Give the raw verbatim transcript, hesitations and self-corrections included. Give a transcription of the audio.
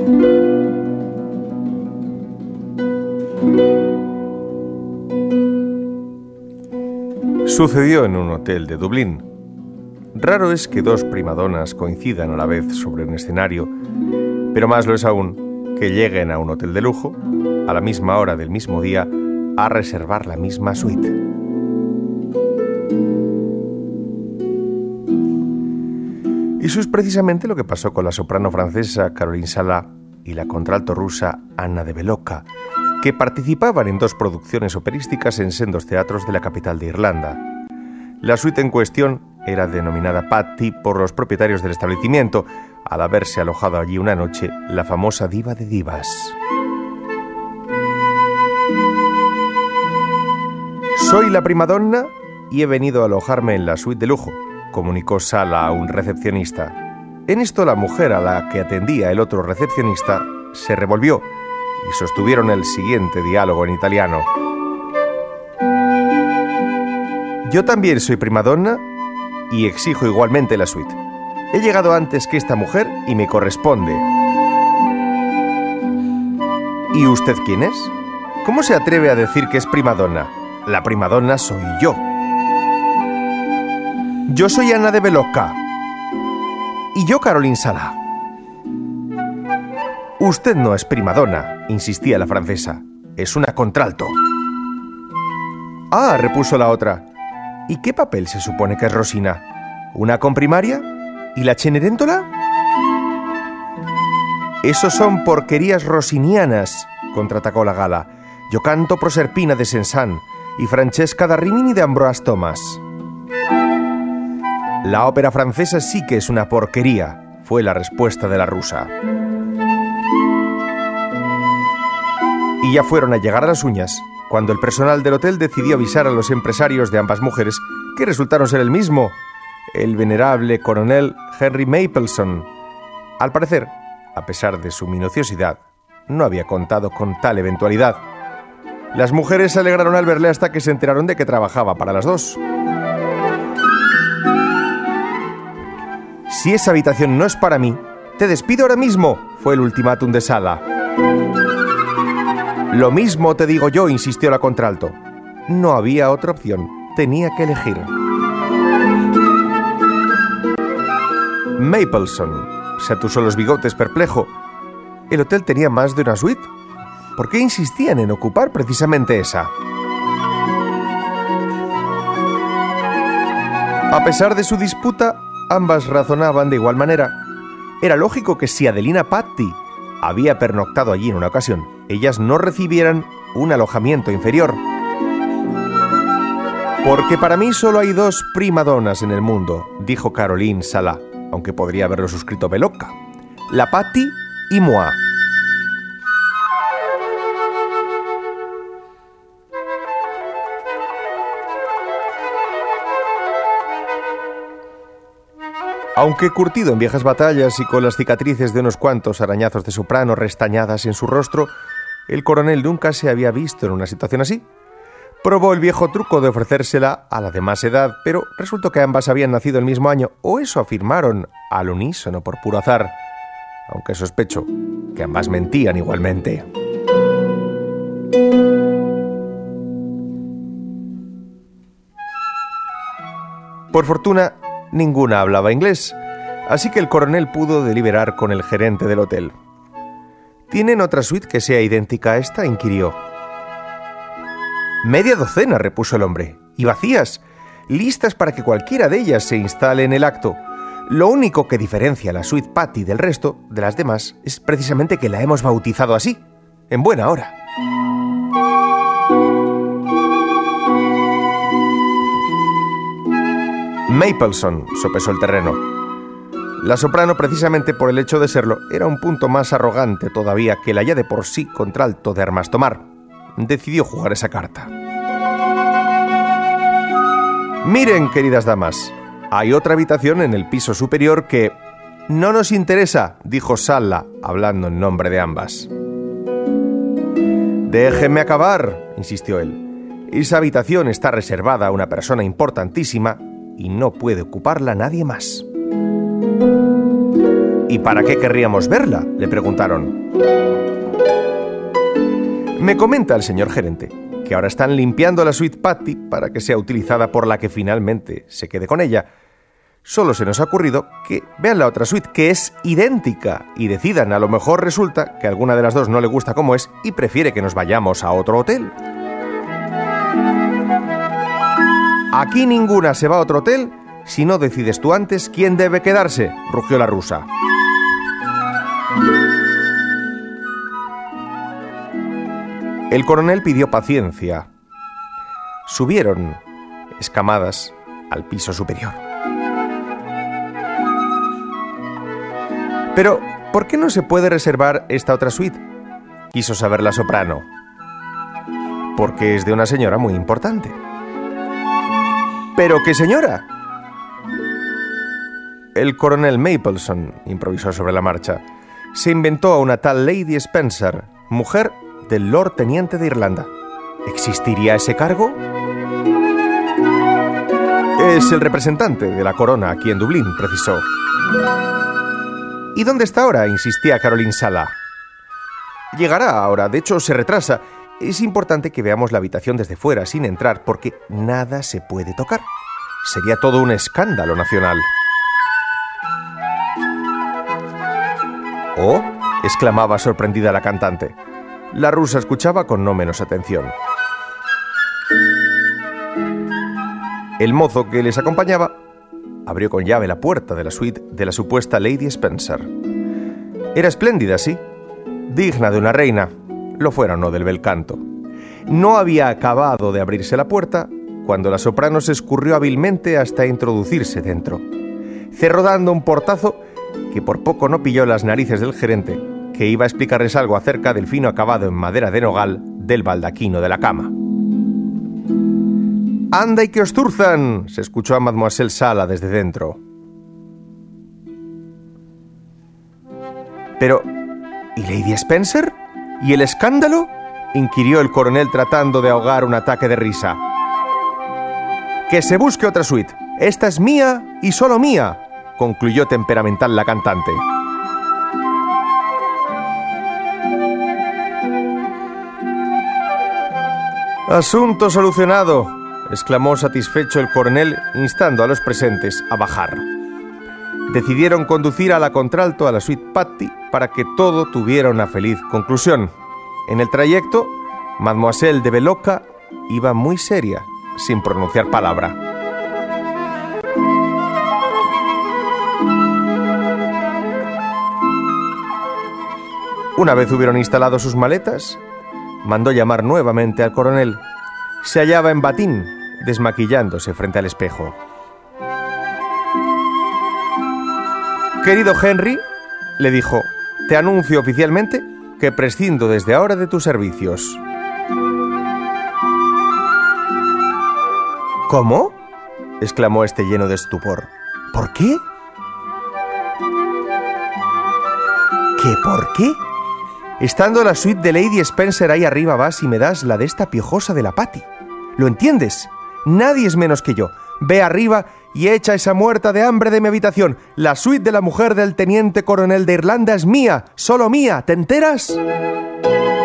Sucedió en un hotel de Dublín. Raro es que dos primadonas coincidan a la vez sobre un escenario, pero más lo es aún que lleguen a un hotel de lujo, a la misma hora del mismo día, a reservar la misma suite. Y eso es precisamente lo que pasó con la soprano francesa Caroline Sala y la contralto rusa Anna de Belocca, que participaban en dos producciones operísticas en sendos teatros de la capital de Irlanda. La suite en cuestión era denominada Patti por los propietarios del establecimiento, al haberse alojado allí una noche la famosa diva de divas. Soy la primadonna y he venido a alojarme en la suite de lujo, comunicó Sala a un recepcionista. En esto la mujer a la que atendía el otro recepcionista se revolvió y sostuvieron el siguiente diálogo en italiano. Yo también soy primadonna y exijo igualmente la suite. He llegado antes que esta mujer y me corresponde. ¿Y usted quién es? ¿Cómo se atreve a decir que es primadonna? La primadonna soy yo. Yo soy Anna de Belocca. Y yo Caroline Sala. Usted no es primadonna, insistía la francesa. Es una contralto. Ah, repuso la otra. ¿Y qué papel se supone que es Rosina? ¿Una comprimaria? ¿Y la Cenerentola? Esos son porquerías rosinianas, contraatacó la gala. Yo canto Proserpina de Saint-Saëns y Francesca da Rimini de Ambroise Thomas. La ópera francesa sí que es una porquería, fue la respuesta de la rusa. Y ya fueron a llegar a las uñas, cuando el personal del hotel decidió avisar a los empresarios de ambas mujeres, que resultaron ser el mismo, el venerable coronel Henry Mapleson. Al parecer, a pesar de su minuciosidad, no había contado con tal eventualidad. Las mujeres se alegraron al verle hasta que se enteraron de que trabajaba para las dos. Si esa habitación no es para mí, te despido ahora mismo, fue el ultimátum de Sala. Lo mismo te digo yo, insistió la contralto. No había otra opción, tenía que elegir. Mapleson se atusó los bigotes perplejo. ¿El hotel tenía más de una suite? ¿Por qué insistían en ocupar precisamente esa? A pesar de su disputa, ambas razonaban de igual manera. Era lógico que si Adelina Patti había pernoctado allí en una ocasión, ellas no recibieran un alojamiento inferior. Porque para mí solo hay dos primadonas en el mundo, dijo Caroline Sala, aunque podría haberlo suscrito Belocca. La Patti y moi. Aunque curtido en viejas batallas y con las cicatrices de unos cuantos arañazos de soprano restañadas en su rostro, el coronel nunca se había visto en una situación así. Probó el viejo truco de ofrecérsela a la de más edad, pero resultó que ambas habían nacido el mismo año, o eso afirmaron al unísono por puro azar, aunque sospecho que ambas mentían igualmente. Por fortuna, ninguna hablaba inglés, así que el coronel pudo deliberar con el gerente del hotel. ¿Tienen otra suite que sea idéntica a esta?, inquirió. Media docena, repuso el hombre, y vacías, listas para que cualquiera de ellas se instale en el acto. Lo único que diferencia la suite Patti del resto de las demás es precisamente que la hemos bautizado así, en buena hora. Mapleson sopesó el terreno. La soprano, precisamente por el hecho de serlo, era un punto más arrogante todavía que la ya de por sí contralto de armas tomar. Decidió jugar esa carta. Miren, queridas damas, hay otra habitación en el piso superior que no nos interesa, dijo Sala, hablando en nombre de ambas. Déjenme acabar, insistió él. Esa habitación está reservada a una persona importantísima y no puede ocuparla nadie más. ¿Y para qué querríamos verla?, le preguntaron. Me comenta el señor gerente que ahora están limpiando la suite Patty para que sea utilizada por la que finalmente se quede con ella. Solo se nos ha ocurrido que vean la otra suite, que es idéntica, y decidan. A lo mejor resulta que a alguna de las dos no le gusta como es y prefiere que nos vayamos a otro hotel. Aquí ninguna se va a otro hotel si no decides tú antes quién debe quedarse, rugió la rusa. El coronel pidió paciencia. Subieron, escamadas, al piso superior. Pero, ¿por qué no se puede reservar esta otra suite?, quiso saber la soprano. Porque es de una señora muy importante. ¿Pero qué señora? El coronel Mapleson improvisó sobre la marcha. Se inventó a una tal Lady Spencer, mujer del Lord Teniente de Irlanda. ¿Existiría ese cargo? Es el representante de la corona aquí en Dublín, precisó. ¿Y dónde está ahora?, insistía Caroline Sala. Llegará ahora, de hecho se retrasa. Es importante que veamos la habitación desde fuera, sin entrar, porque nada se puede tocar. Sería todo un escándalo nacional. «Oh», exclamaba sorprendida la cantante. La rusa escuchaba con no menos atención. El mozo que les acompañaba abrió con llave la puerta de la suite de la supuesta Lady Spencer. Era espléndida, sí, digna de una reina, lo fuera o no del bel canto. No había acabado de abrirse la puerta cuando la soprano se escurrió hábilmente hasta introducirse dentro. Cerró dando un portazo que por poco no pilló las narices del gerente, que iba a explicarles algo acerca del fino acabado en madera de nogal del baldaquino de la cama. «¡Anda y que os turzan!», se escuchó a Mademoiselle Sala desde dentro. «Pero, ¿y Lady Spencer? ¿Y el escándalo?», inquirió el coronel tratando de ahogar un ataque de risa. «Que se busque otra suite. Esta es mía y solo mía», concluyó temperamental la cantante. «Asunto solucionado», exclamó satisfecho el coronel, instando a los presentes a bajar. Decidieron conducir a la contralto a la suite Patty para que todo tuviera una feliz conclusión. En el trayecto, Mademoiselle de Veloca iba muy seria, sin pronunciar palabra. Una vez hubieron instalado sus maletas, mandó llamar nuevamente al coronel. Se hallaba en batín, desmaquillándose frente al espejo. «Querido Henry», le dijo, «te anuncio oficialmente que prescindo desde ahora de tus servicios». «¿Cómo?», exclamó este lleno de estupor. «¿Por qué?». «¿Qué por qué? Estando la suite de Lady Spencer ahí arriba vas y me das la de esta piojosa de la Patty. ¿Lo entiendes? Nadie es menos que yo. Ve arriba y echa esa muerta de hambre de mi habitación. La suite de la mujer del teniente coronel de Irlanda es mía, solo mía. ¿Te enteras?».